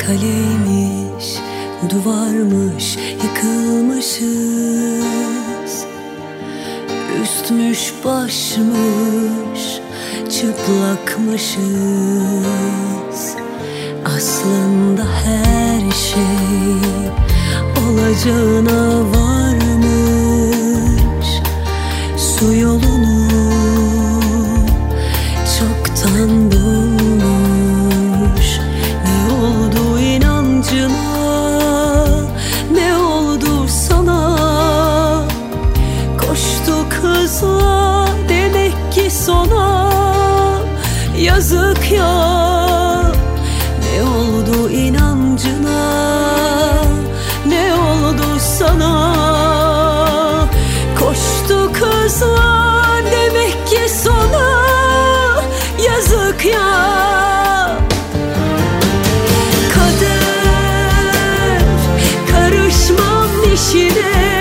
Kaleymiş, duvarmış, yıkılmışız. Üstmüş başmış, çıplakmışız. Aslında her şey olacağına varmış. Su yolunu çoktan bulmuş. Ne oldu inancına, ne oldu sana? Koştu kızla demek ki sona. Yazık ya. Ne oldu inancına, ne oldu sana? Koştu kızla demek ki sona. Yazık ya. Kader, karışmam işine.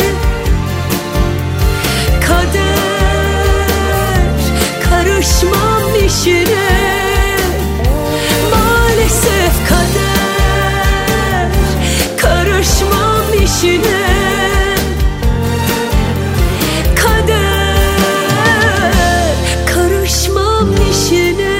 Kader, karışmam işine. Maalesef kader, karışmam işine. Kader, karışmam işine.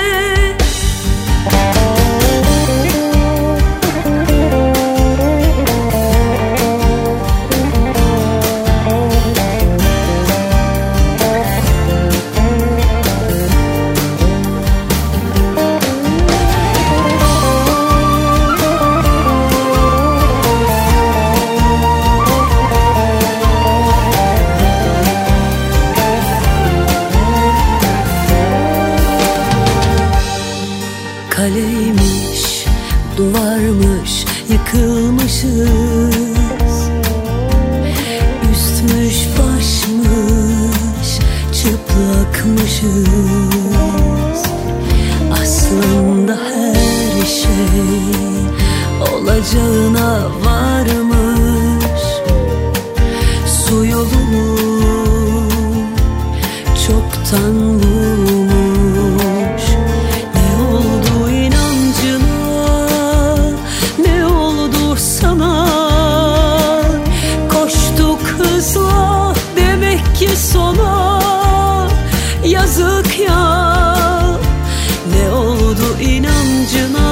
Kaleymiş, duvarmış, yıkılmışız. Üstmüş başmış, çıplakmışız. Aslında her şey olacağına varmış. Su yolunu çoktan bulmuş. Ne oldu inancına, ne oldu sana? Koştu kızla demek ki sona. Yazık ya. Ne oldu inancına,